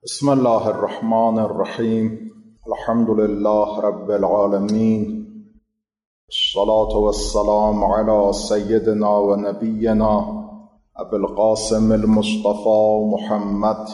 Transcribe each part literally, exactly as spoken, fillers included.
بسم الله الرحمن الرحیم. الحمد لله رب العالمین، الصلاة والسلام على سیدنا و نبینا ابی القاسم المصطفى محمد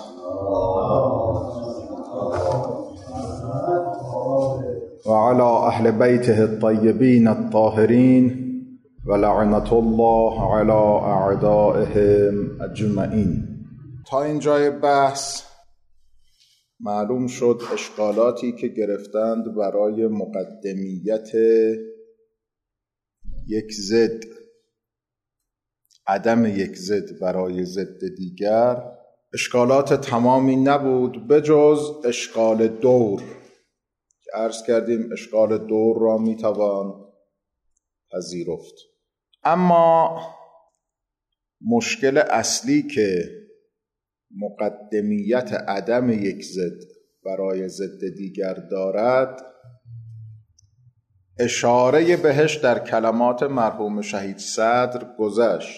و على اهل بیته الطیبین الطاهرین و لعنة الله على اعدائهم اجمعین. تا اینجای بحث معلوم شد اشکالاتی که گرفتند برای مقدمیت یک ضد، عدم یک ضد برای ضد دیگر، اشکالات تمامی نبود بجز اشکال دور که عرض کردیم اشکال دور را میتوان پذیرفت. اما مشکل اصلی که مقدمیت عدم یک ضد برای ضد دیگر دارد اشاره بهش در کلمات مرحوم شهید صدر گذشت،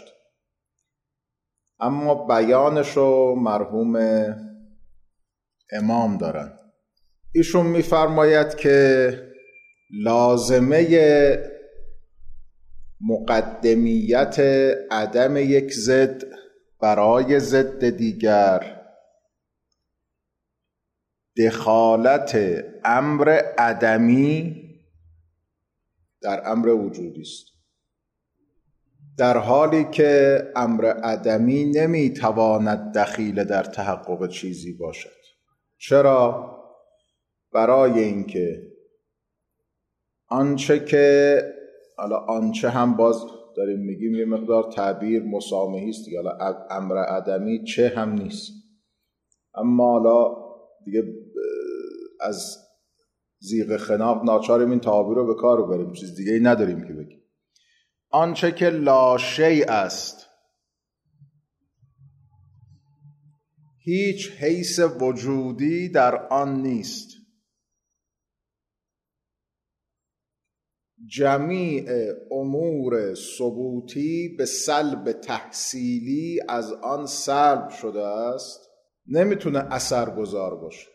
اما بیانشو مرحوم امام دارن. ایشون میفرماید که لازمه مقدمیت عدم یک ضد برای ضد دیگر دخالت امر عدمی در امر وجودی است، در حالی که امر عدمی نمیتواند دخیل در تحقق چیزی باشد. چرا؟ برای اینکه آنچه که حالا آنچه هم باز داریم میگیم یه مقدار تعبیر مسامحی است دیگه، حالا امر عدمی چه هم نیست، اما حالا دیگه از زیغ خناق ناچاریم این تعابیر رو به کار رو بریم، چیز دیگه ای نداریم که بگیم. آنچه که لا شیء است، هیچ حیث وجودی در آن نیست، جمیع امور ثبوتی به سلب تحصیلی از آن سلب شده است، نمیتونه اثرگذار باشه.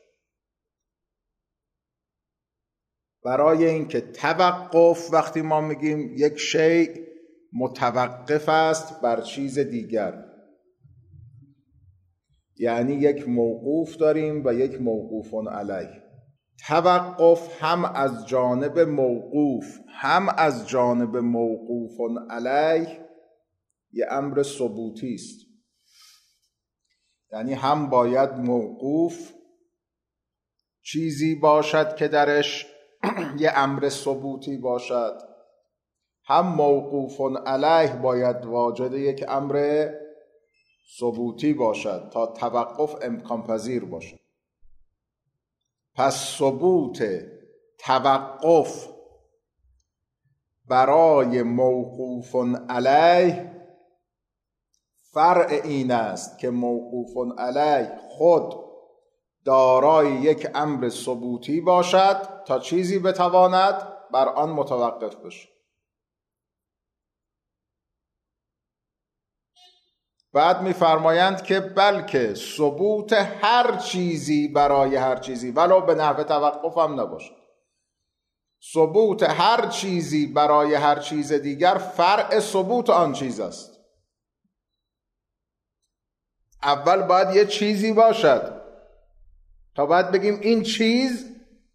برای اینکه توقف، وقتی ما میگیم یک شیء متوقف است بر چیز دیگر، یعنی یک موقوف داریم و یک موقوف علیه. توقف هم از جانب موقوف هم از جانب موقوف علیه یه امر ثبوتی است، یعنی هم باید موقوف چیزی باشد که درش یه امر ثبوتی باشد، هم موقوف علیه باید واجد یک امر ثبوتی باشد تا توقف امکان پذیر باشد. پس ثبوت توقف برای موقوف علیه فرع این است که موقوف علیه خود دارای یک امر ثبوتی باشد تا چیزی بتواند بر آن متوقف بشه. بعد می‌فرمایند که بلکه ثبوت هر چیزی برای هر چیزی ولو به نحو توقف هم نباشد، ثبوت هر چیزی برای هر چیز دیگر فرع ثبوت آن چیز است. اول باید یه چیزی باشد تا باید بگیم این چیز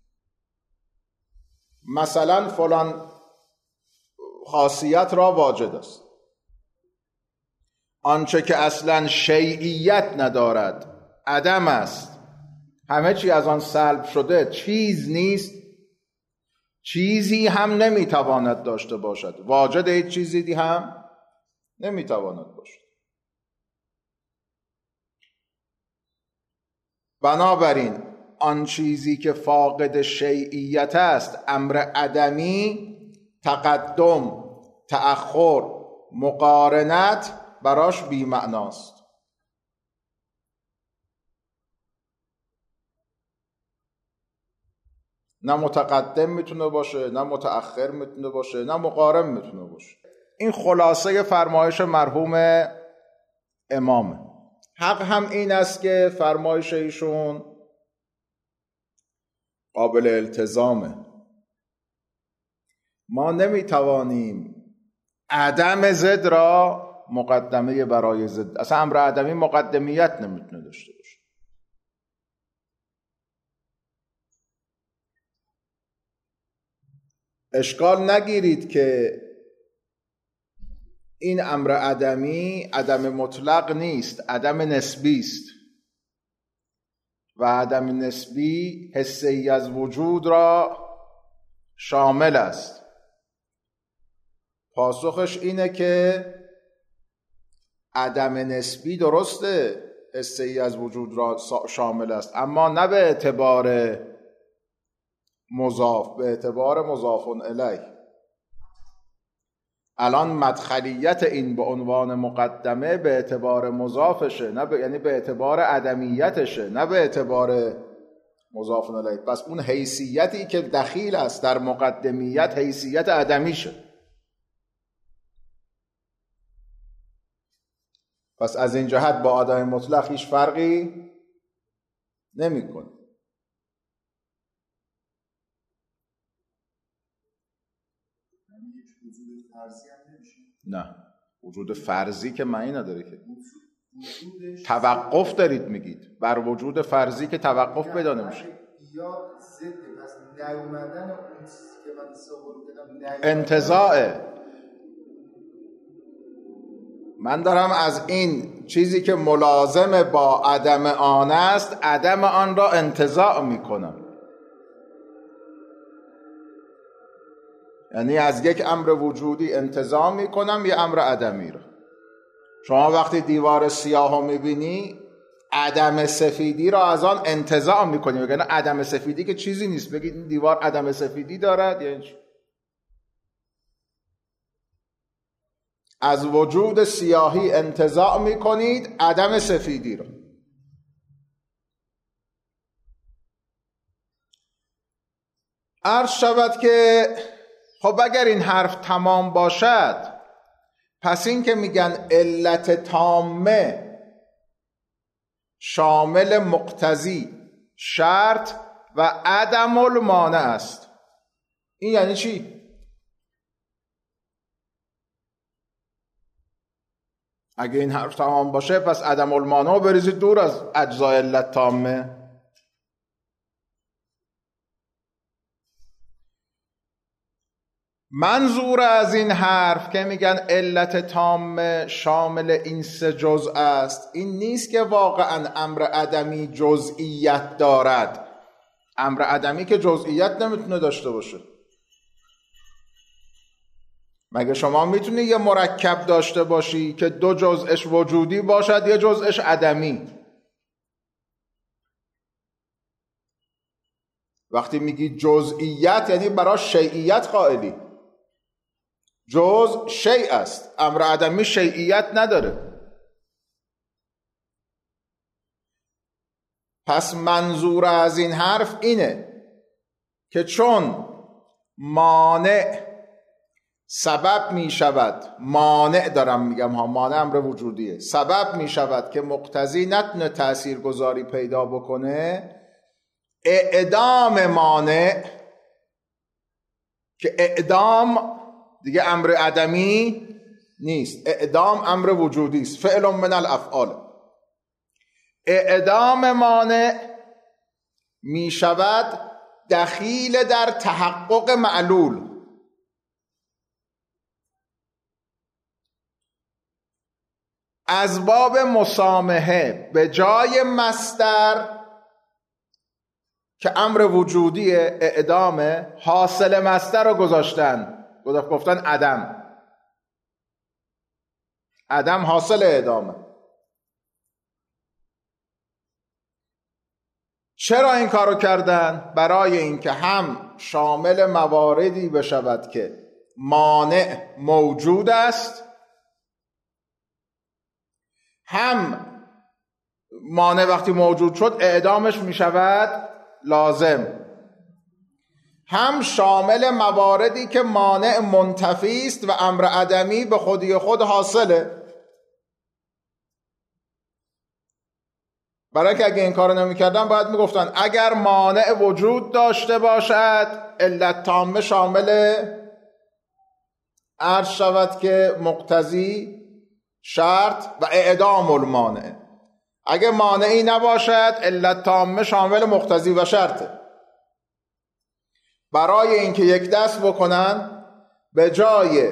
مثلا فلان خاصیت را واجد است. آنچه که اصلا شیعیت ندارد، عدم است، همه چی از آن سلب شده، چیز نیست، چیزی هم نمیتواند داشته باشد، واجد هیچ چیزی هم نمیتواند باشد. بنابراین آن چیزی که فاقد شیعیت است، امر عدمی، تقدم، تأخر، مقارنت براش بی معناست. نه متقدم میتونه باشه، نه متأخر میتونه باشه، نه مقارن میتونه باشه. این خلاصه فرمایش مرحوم امامه. حق هم این است که فرمایش ایشون قابل التزامه. ما نمیتوانیم عدم ضد را مقدمه برای ضد، اصلا امر عدمی مقدمیت نمیتونه داشته باشه. اشکال نگیرید که این امر عدمی عدم مطلق نیست، عدم نسبی است و عدم نسبی حسه‌ای از وجود را شامل است. پاسخش اینه که عدم نسبی درسته حسه‌ای از وجود را شامل است، اما نه به اعتبار مضاف، به اعتبار مضاف الیه. الان مدخلیت این به عنوان مقدمه به اعتبار مضافشه، نه به، یعنی به اعتبار عدمیتشه، نه به اعتبار مضاف الیه. پس اون حیثیتی که دخیل است در مقدمیت حیثیت عدمیشه. پس از این جهت با عدم مطلق هیچ فرقی نمی‌کنه. نه، وجود فرضی که معنی نداره که. توقف دارید میگید بر وجود فرضی که توقف پیدا نمیشه. انتزاعه. من دارم از این چیزی که ملازم با عدم آن است عدم آن را انتزاع میکنم، یعنی از یک امر وجودی انتزاع میکنم یه امر عدمی را. شما وقتی دیوار سیاه رو میبینی عدم سفیدی را از آن انتزاع میکنی، یعنی عدم سفیدی که چیزی نیست بگید این دیوار عدم سفیدی دارد، یعنی از وجود سیاهی انتزاع میکنید عدم سفیدی را. عرض شود که خب اگر این حرف تمام باشد پس این که میگن علت تامه شامل مقتضی، شرط و عدم المانع است، این یعنی چی؟ اگه این حرف تمام باشه پس عدم المانع رو بریزید دور از اجزای علت تامه. منظور از این حرف که میگن علت تامه شامل این سه جزء است این نیست که واقعا امر عدمی جزئیت دارد. امر عدمی که جزئیت نمیتونه داشته باشه. مگه شما میتونی یه مرکب داشته باشی که دو جزءش وجودی باشد یه جزءش عدمی؟ وقتی میگی جزئیت یعنی برای شیئیت قائلی. جزء شیء است، امر عدمی شیئیت نداره. پس منظور از این حرف اینه که چون مانع سبب می شود، مانع دارم میگم ها، مانع امر وجودیه، سبب می شود که مقتضی نتونه تأثیر گذاری پیدا بکنه، اعدام مانع که اعدام دیگه امر عدمی نیست، اعدام امر وجودی است، فعل من الافعال. اعدام مانع می شود دخیل در تحقق معلول. از باب مسامحه به جای مصدر که امر وجودی اعدام، حاصل مصدر رو گذاشتن، گفتن عدم. عدم حاصل اعدامه. چرا این کارو کردن؟ برای اینکه هم شامل مواردی بشود که مانع موجود است، هم مانع وقتی موجود شد اعدامش می شود لازم، هم شامل مواردی که مانع منتفی است و امر عدمی به خودی خود حاصله. برای که اگه این کارو نمی‌کردن باید میگفتن اگر مانع وجود داشته باشد علت تامه شامل عرض شود که مقتضی، شرط و اعدام المانع. اگه مانعی نباشد علت تامه شامل مقتضی و شرطه. برای اینکه یک دست بکنن به جای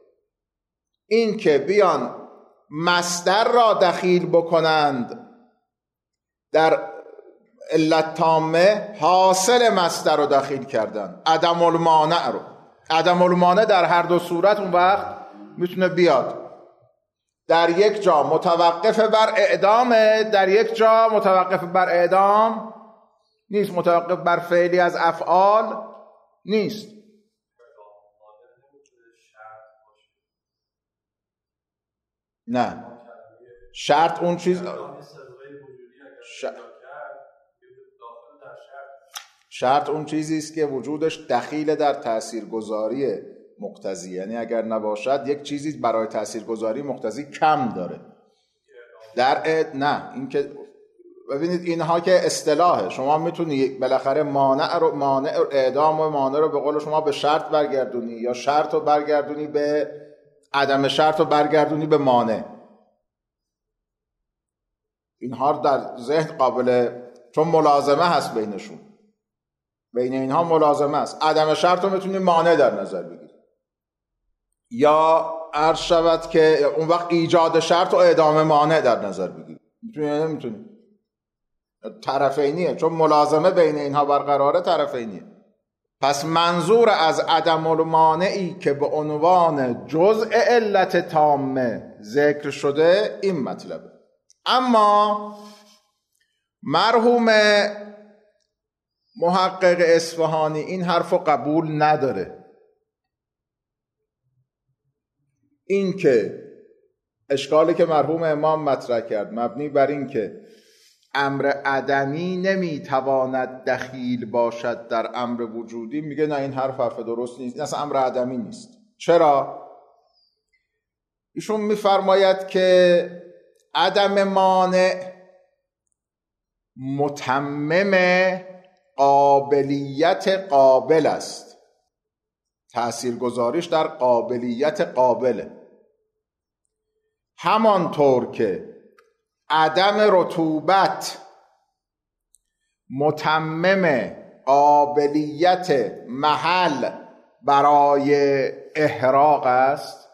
اینکه بیان مصدر را دخیل بکنند در علت تامه، حاصل مصدر رو دخیل کردن، عدم المانع رو. عدم المانع در هر دو صورت اون وقت میتونه بیاد، در یک جا متوقف بر اعدامه، در یک جا متوقف بر اعدام نیست، متوقف بر فعلی از افعال نیست. نه، شرط اون چیز شرط, شرط اون چیزی است که وجودش دخیل در تاثیرگذاری مقتضی، یعنی اگر نباشد یک چیزی برای تاثیرگذاری مقتضی کم داره. در اد... نه این که ببینید اینها که اصطلاحه، شما میتونی بالاخره مانع رو مانع اعدام و مانع رو به قول شما به شرط برگردونی، یا شرط رو برگردونی به عدم شرط رو برگردونی به مانع. اینها در ذهن قابل، چون ملازمه هست بینشون، بین اینها ملازمه است. عدم شرط رو میتونی مانع در نظر بگیری، یا عرض شود که اون وقت ایجاد شرط و اعدام مانع در نظر بگیری. میتونی یا نمیتونی؟ طرفینیه، چون ملازمه بین اینها برقراره، طرفینیه. پس منظور از عدم المانعی که به عنوان جزء علت تامه ذکر شده این مطلبه. اما مرحوم محقق اصفهانی این حرف رو قبول نداره. این که اشکالی که مرحوم امام مطرح کرد مبنی بر این که امر عدمی نمیتواند دخیل باشد در امر وجودی، میگه نه این حرف حرف درست نیست، این اصلا امر عدمی نیست. چرا؟ ایشون میفرماید که عدم مانع متمم قابلیت قابل است، تأثیرگذاریش در قابلیت قابله. همانطور که عدم رطوبت متمم قابلیت محل برای احراق است.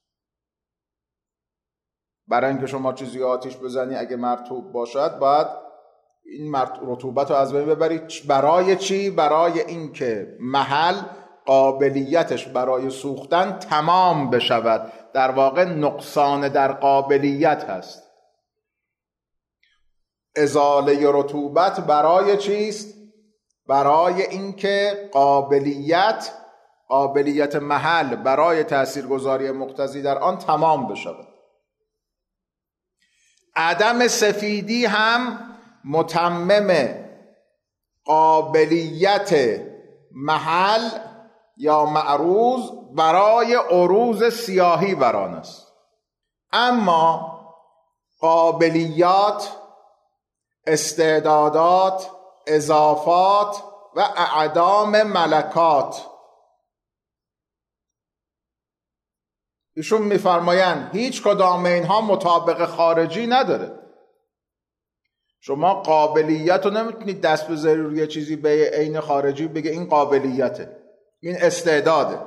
برای اینکه شما چیزی آتیش بزنی اگه مرطوب باشد باید این رطوبت رو از بین ببرید. برای چی؟ برای اینکه محل قابلیتش برای سوختن تمام بشود. در واقع نقصان در قابلیت هست. ازاله رطوبت برای چیست؟ برای اینکه قابلیت قابلیت محل برای تاثیرگذاری مقتضی در آن تمام بشود. عدم سفیدی هم متمم قابلیت محل یا معروض برای عروض سیاهی بر آن است. اما قابلیات، استعدادات، اضافات و اعدام ملکات، ایشون میفرمایند هیچ کدام اینها مطابق خارجی نداره. شما قابلیت رو نمیتونید دست بذاری روی چیزی به عین خارجی بگه این قابلیته، این استعداده.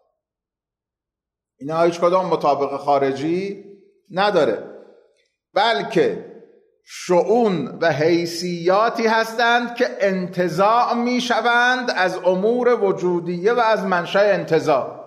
اینا هیچ کدام مطابق خارجی نداره، بلکه شؤون و حیثیاتی هستند که انتزاع میشوند از امور وجودیه و از منشأ انتزاع.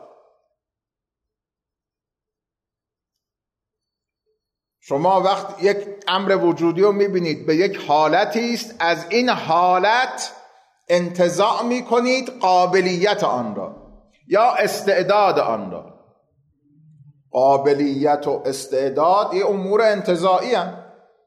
شما وقت یک امر وجودی رو میبینید به یک حالتی است، از این حالت انتزاع میکنید قابلیت آن را یا استعداد آن را. قابلیت و استعداد یه امور انتزاعی هستند.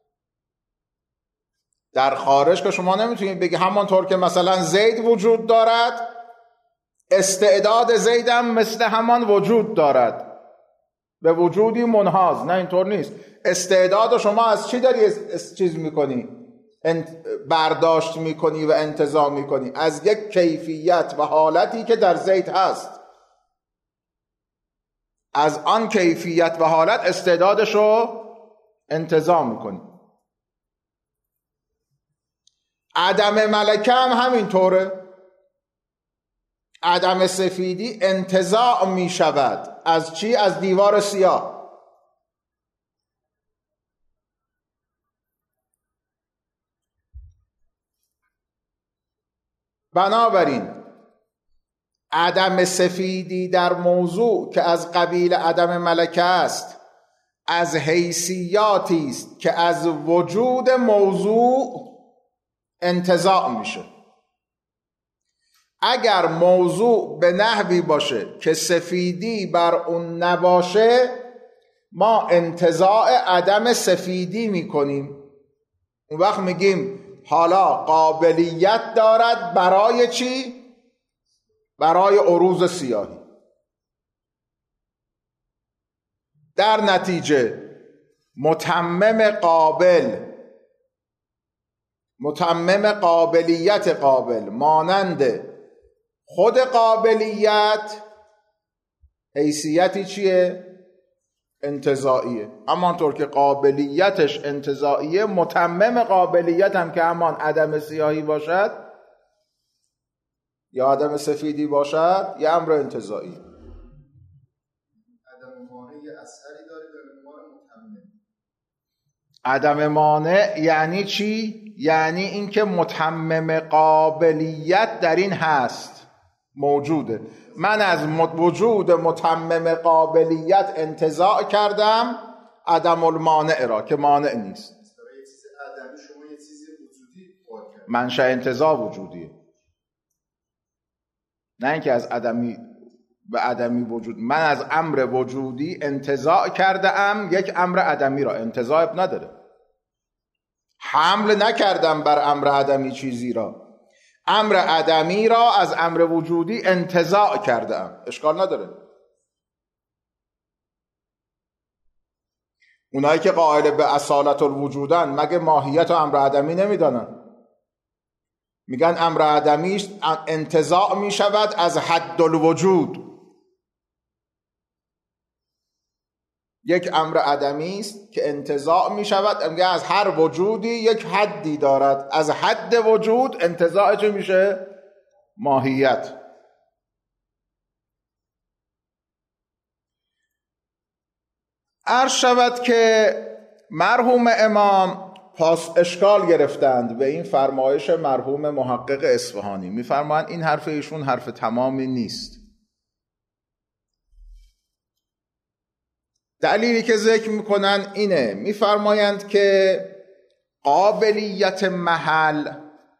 در خارج که شما نمیتونید بگی همانطور که مثلا زید وجود دارد استعداد زید هم مثل همان وجود دارد به وجودی منحاز. نه، اینطور نیست. استعداد شما از چی داری چیز میکنی؟ برداشت میکنی و انتزاع میکنی؟ از یک کیفیت و حالتی که در زید هست، از آن کیفیت و حالت استعدادش رو انتزاع میکنی. عدم ملکه هم همینطوره. عدم سفیدی انتزاع میشود از چی؟ از دیوار سیاه. بنابراین عدم سفیدی در موضوع که از قبیل عدم ملکه است، از حیثیاتی است که از وجود موضوع انتزاع میشه. اگر موضوع به نحوی باشه که سفیدی بر اون نباشه، ما انتزاع عدم سفیدی میکنیم. اون وقت میگیم حالا قابلیت دارد برای چی؟ برای عروض سیاهی. در نتیجه متمم قابل، متمم قابلیت قابل مانند خود قابلیت حیثیتی چیه؟ انتزاعیه. همانطور که قابلیتش انتزاعیه، متمم قابلیت هم که همان عدم سیاهی باشد یا عدم سفیدی باشد یه امر انتزاعی. عدم مانع یه اثری داره به عنوان متمم. عدم مانع یعنی چی؟ یعنی اینکه متمم قابلیت در این هست، موجوده. من از وجود متمم قابلیت انتزاع کردم عدم المانع را که مانع نیست. برای یه چیز عدمی شما یه چیز وجودی قائل کردید. منشأ انتزاع وجودیه، نه اینکه از عدمی به عدمی وجود. من از امر وجودی انتزاع کرده ام یک امر عدمی را. انتزاع نداره. حمل نکردم بر امر عدمی چیزی را، امر عدمی را از امر وجودی انتزاع کرده ام. اشکال نداره. اونایی که قائل به اصالت الوجودن مگه ماهیت و امر عدمی نمیدانن؟ میگن امر عدمی انتزاع میشود از حد الوجود. یک امر عدمی است که انتزاع میشود، میگه از هر وجودی یک حدی دارد، از حد وجود انتزاع چه میشه؟ ماهیت. عرض شود که مرحوم امام پاس اشکال گرفتند به این فرمایش مرحوم محقق اصفهانی. میفرمایند این حرف ایشون حرف تمامی نیست. دلیلی که ذکر میکنن اینه، میفرمایند که قابلیت محل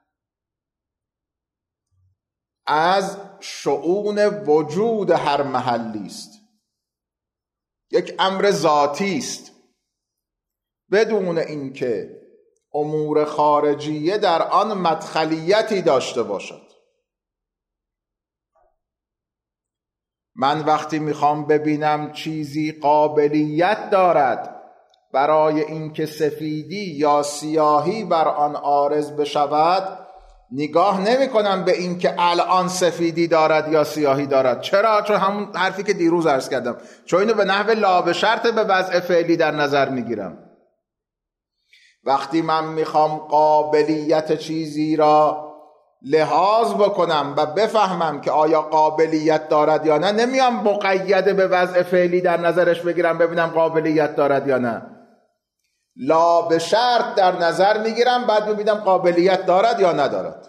از شؤون وجود هر محلی است، یک امر ذاتی است، بدون اینکه امور خارجیه در آن مدخلیتی داشته باشد. من وقتی میخوام ببینم چیزی قابلیت دارد برای اینکه سفیدی یا سیاهی بر آن عارض بشود، نگاه نمی کنم به اینکه الان سفیدی دارد یا سیاهی دارد. چرا؟ چون همون حرفی که دیروز عرض کردم، چون اینو به نحو لا به شرط به وضع فعلی در نظر میگیرم. وقتی من میخوام قابلیت چیزی را لحاظ بکنم و بفهمم که آیا قابلیت دارد یا نه، نمیام مقید به وضع فعلی در نظرش بگیرم ببینم قابلیت دارد یا نه. لا به شرط در نظر میگیرم، بعد ببینم قابلیت دارد یا ندارد.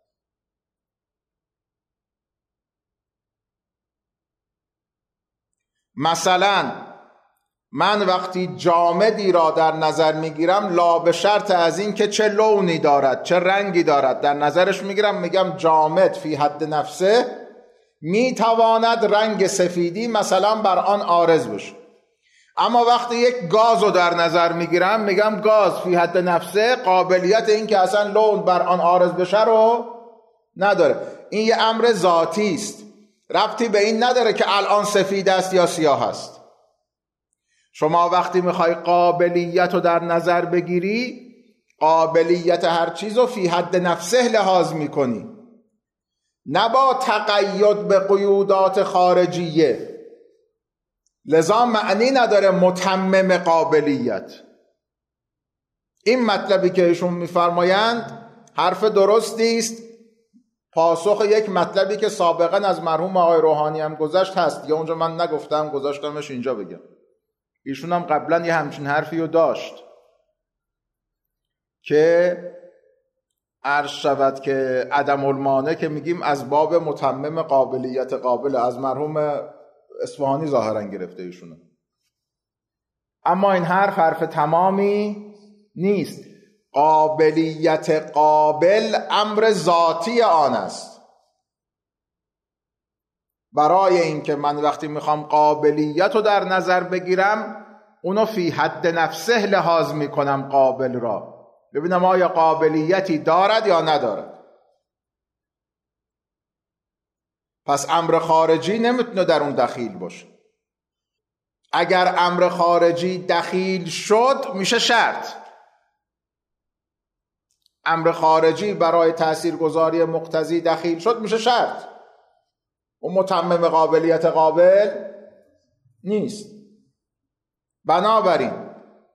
مثلا من وقتی جامدی را در نظر میگیرم، لا به شرط از این که چه لونی دارد، چه رنگی دارد در نظرش میگیرم، میگم جامد فی حد نفسه میتواند رنگ سفیدی مثلا بر آن عارض بشه. اما وقتی یک گاز رو در نظر میگیرم، میگم گاز فی حد نفسه قابلیت این که اصلا لون بر آن عارض بشه رو نداره. این یه امر ذاتی است، ربطی به این نداره که الان سفید است یا سیاه است. شما وقتی میخوای قابلیت رو در نظر بگیری، قابلیت هر چیز رو فی حد نفسه لحاظ میکنی، نه با تقید به قیودات خارجیه. لذا معنی نداره متمم قابلیت. این مطلبی که ایشون میفرمایند حرف درستی است، پاسخ یک مطلبی که سابقا از مرحوم آقای روحانی هم گذشت هست، یا اونجا من نگفتم گذاشتمش اینجا بگم. ایشون هم قبلا یه همچین حرفی رو داشت که عرض شود که عدم المانع که میگیم از باب متمم قابلیت قابل، از مرحوم اصفهانی ظاهرا گرفته ایشونه. اما این حرف حرف تمامی نیست. قابلیت قابل امر ذاتی آن است. برای اینکه من وقتی میخوام قابلیت رو در نظر بگیرم، اونو فی حد نفسه لحاظ میکنم قابل را، ببینم آیا قابلیتی دارد یا ندارد. پس امر خارجی نمیتونه در اون دخیل باشه. اگر امر خارجی دخیل شد میشه شرط. امر خارجی برای تاثیرگذاری مقتضی دخیل شد میشه شرط. اون متمم قابلیت قابل نیست. بنابراین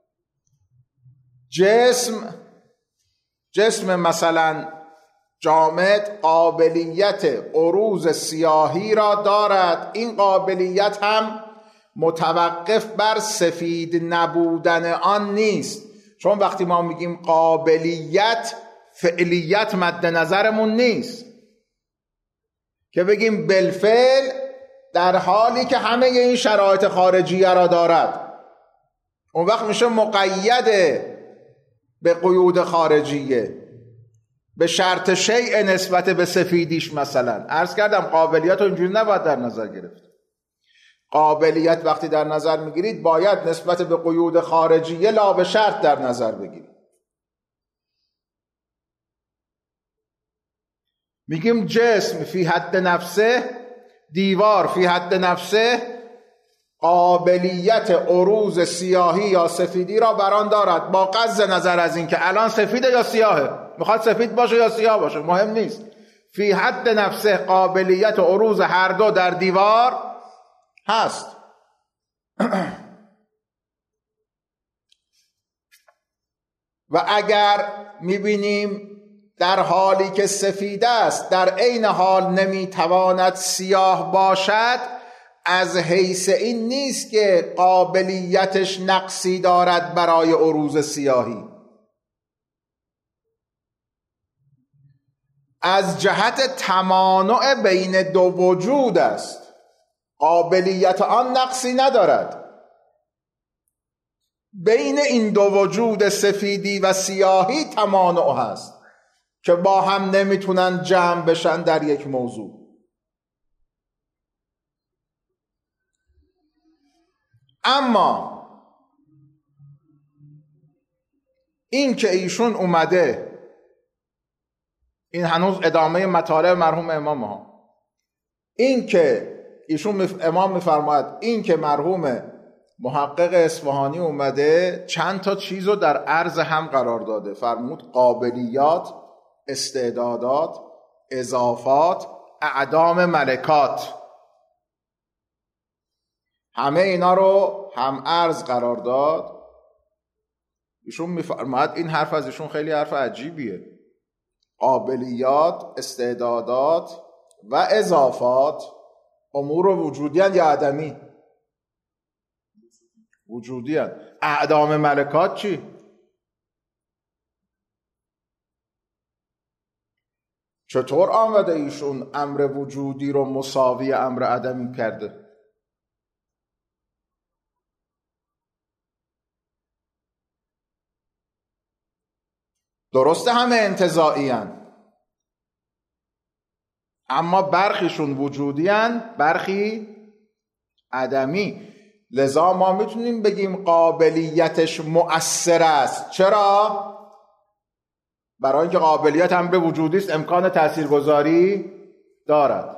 جسم جسم مثلا جامد قابلیت عروض سیاهی را دارد. این قابلیت هم متوقف بر سفید نبودن آن نیست، چون وقتی ما میگیم قابلیت، فعلیت مد نظرمون نیست که بگیم بالفعل در حالی که همه این شرایط خارجیه را دارد. اون وقت میشه مقید به قیود خارجیه، به شرط شیء نسبت به سفیدیش. مثلا عرض کردم قابلیت رو اینجوری نباید در نظر گرفت. قابلیت وقتی در نظر میگیرید باید نسبت به قیود خارجیه لا به شرط در نظر بگیرید. میگیم جسم فی حد نفسه، دیوار فی حد نفسه قابلیت عروض سیاهی یا سفیدی را بران دارد، با غض نظر از این که الان سفیده یا سیاهه، میخواد سفید باشه یا سیاه باشه مهم نیست. فی حد نفسه قابلیت عروض هر دو در دیوار هست. و اگر میبینیم در حالی که سفید است در عین حال نمیتواند سیاه باشد، از حیث این نیست که قابلیتش نقصی دارد برای عروض سیاهی، از جهت تمانع بین دو وجود است. قابلیت آن نقصی ندارد. بین این دو وجود سفیدی و سیاهی تمانع هست که با هم نمیتونن جمع بشن در یک موضوع. اما این که ایشون اومده، این هنوز ادامه مطالب مرحوم امام ها، این که ایشون امام میفرماید، این که مرحوم محقق اصفهانی اومده چند تا چیز رو در عرض هم قرار داده. فرمود قابلیات، استعدادات، اضافات، اعدام ملکات، همه اینا رو هم عرض قرار داد. ایشون میفرماید این حرف از ایشون خیلی حرف عجیبیه. قابلیات، استعدادات و اضافات امور وجودی هن یا عدمی؟ وجودی هن. اعدام ملکات چی؟ چطور آمده ایشون امر وجودی رو مساوی امر عدمی کرده؟ درسته همه انتزاعی هن، اما برخیشون وجودی هن، برخی عدمی. لذا ما میتونیم بگیم قابلیتش مؤثر است. چرا؟ برای اینکه قابلیت امر وجودی است، امکان تاثیرگذاری دارد.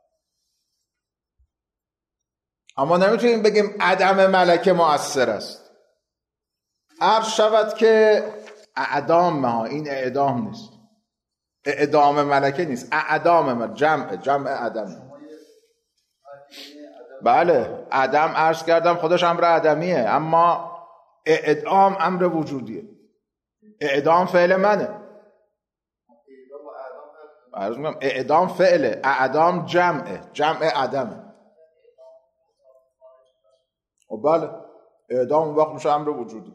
اما نمیتونیم بگیم عدم ملکه مؤثر است. عرض شود که اعدام ها، این اعدام نیست، اعدام ملکه نیست، اعدام ملکه جمع جمع عدم. بله عدم عرض کردم خودش امر عدمیه، اما اعدام امر وجودیه. اعدام فعل منه، عرض میگم اعدام فعله، اعدام جمعه، جمع عدمه. و بله اعدام وقت میشه امر وجودی.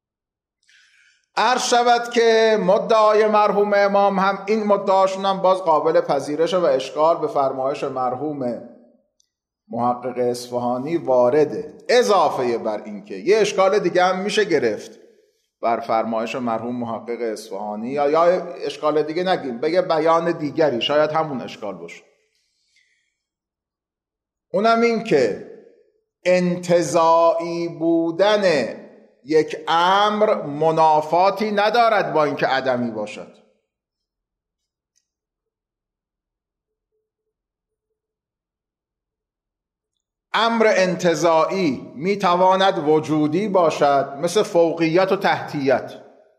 عرض شود که مدعای مرحوم امام هم این مدعاشون هم باز قابل پذیرش و اشکال به فرمایش مرحوم محقق اصفهانی وارده، اضافه بر این که یه اشکال دیگه هم میشه گرفت بر فرمایش مرحوم محقق اصفهانی، یا یا اشکال دیگه نگیم، بگه بیان دیگری، شاید همون اشکال باشه. اونم این که انتزاعی بودن یک امر منافاتی ندارد با اینکه عدمی باشد. امر انتزاعی میتواند وجودی باشد، مثل فوقیت و تحتیت.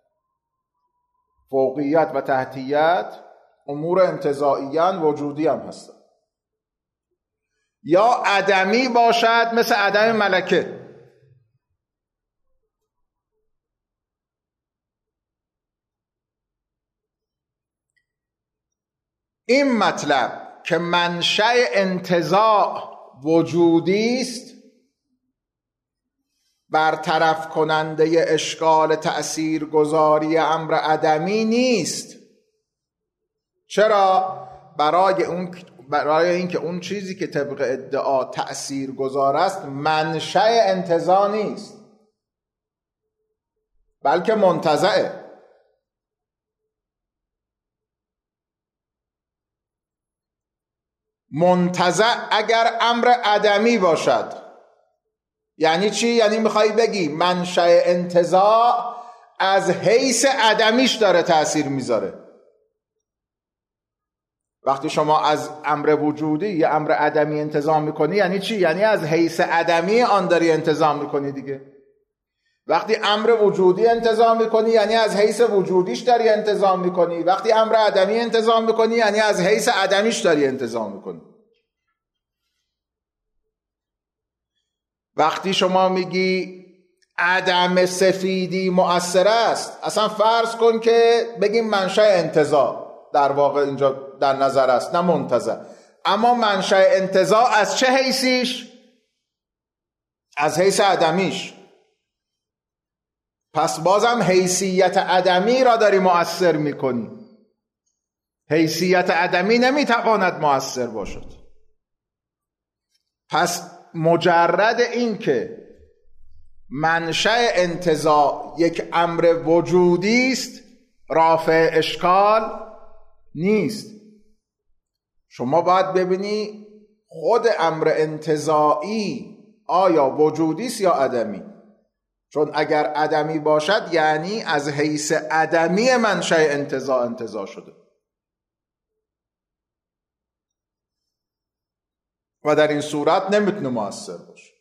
فوقیت و تحتیت امور انتزاعیان، وجودی هم هستن. یا عدمی باشد، مثل عدم ملکه. این مطلب که منشأ انتزاع وجودی است، برطرف کننده اشکال تأثیرگذاری امر عدمی نیست. چرا؟ برای اون برای اینکه اون چیزی که طبق ادعا تأثیرگذار است منشأ انتزاع نیست، بلکه منتزعه. منتزع اگر امر عدمی باشد یعنی چی؟ یعنی میخوای بگی منشأ انتزاع از حیث عدمیش داره تأثیر میذاره. وقتی شما از امر وجودی یا امر عدمی انتزاع میکنی یعنی چی؟ یعنی از حیث عدمی آن داری انتزاع میکنی دیگه. وقتی امر وجودی انتزاع میکنی یعنی از حیث وجودیش داری انتزاع میکنی. وقتی امر عدمی انتزاع میکنی یعنی از حیث عدمیش داری انتزاع میکنی. وقتی شما میگی عدم سفیدی مؤثر است، اصلا فرض کن که بگیم منشأ انتزاع در واقع اینجا در نظر است، نه منتزع. اما منشأ انتزاع از چه حیثیش؟ از حیث عدمیش. پس بازم حیثیت عدمی را داری مؤثر میکنی. حیثیت عدمی نمیتواند مؤثر باشد. پس مجرد این که منشأ انتزاع یک امر وجودی است رافع اشکال نیست. شما باید ببینی خود امر انتزاعی آیا وجودی است یا عدمی. چون اگر عدمی باشد یعنی از حیث عدمی منشأ انتزاع انتزاع شده و در این صورت نمیتونه مؤثر باشه.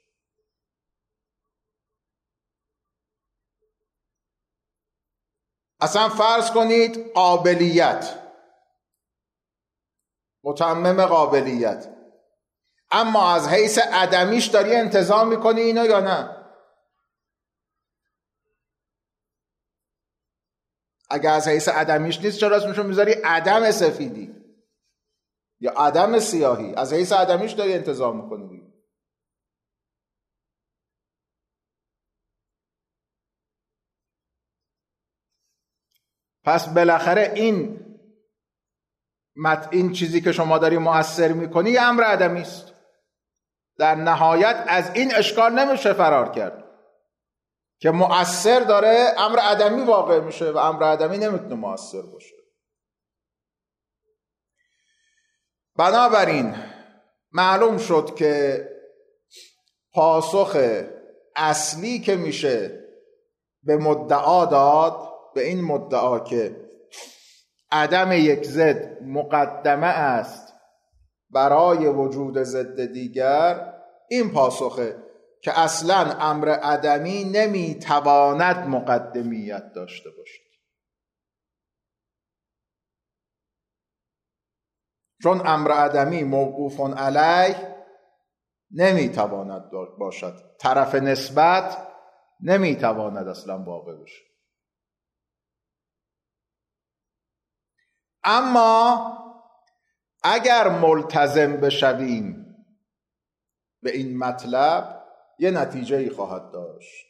اصلا فرض کنید قابلیت، متمم قابلیت، اما از حیث عدمیش داری انتزاع میکنی اینو یا نه؟ اگر از حیث عدمیش نیست چرا اسمشو میذاری عدم سفیدی یا عدم سیاهی؟ از حیث عدمیش داری انتزاع میکنی دیگه. پس بالاخره این مت این چیزی که شما داری مؤثر میکنی یه امر عدمی است. در نهایت از این اشکال نمیشه فرار کرد که مؤثر داره امر عدمی واقع میشه و امر عدمی نمیتونه مؤثر باشه. بنابراین معلوم شد که پاسخ اصلی که میشه به مدعا داد، به این مدعا که عدم یک ضد مقدمه است برای وجود ضد دیگر، این پاسخه که اصلا امر عدمی نمیتواند مقدمیت داشته باشد. چون امر عدمی موقوف علیه نمیتواند باشد، طرف نسبت نمیتواند اصلا واقع بشه. اما اگر ملتزم بشویم به این مطلب یه نتیجه ای خواهد داشت.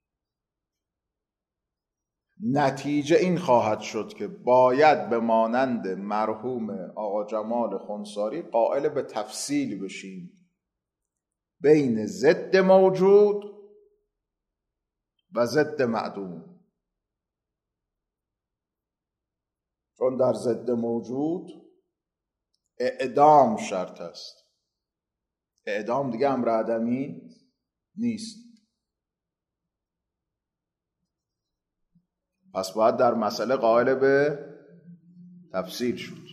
نتیجه این خواهد شد که باید به مانند مرحوم آقا جمال خنثاری قائل به تفصیل بشیم بین ضد موجود و ضد معدوم. چون در ضد موجود اعدام شرط است، اعدام دیگه امر عدمی نیست. پس باید در مسئله قائل به تفصیل شد.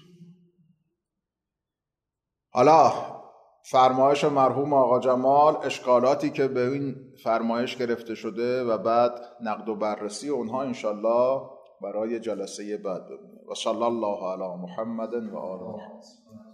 حالا فرمایش مرحوم آقا جمال، اشکالاتی که به این فرمایش گرفته شده و بعد نقد و بررسی اونها انشالله برای جلسه بعد بمونه. و صلی الله علی محمد و آله.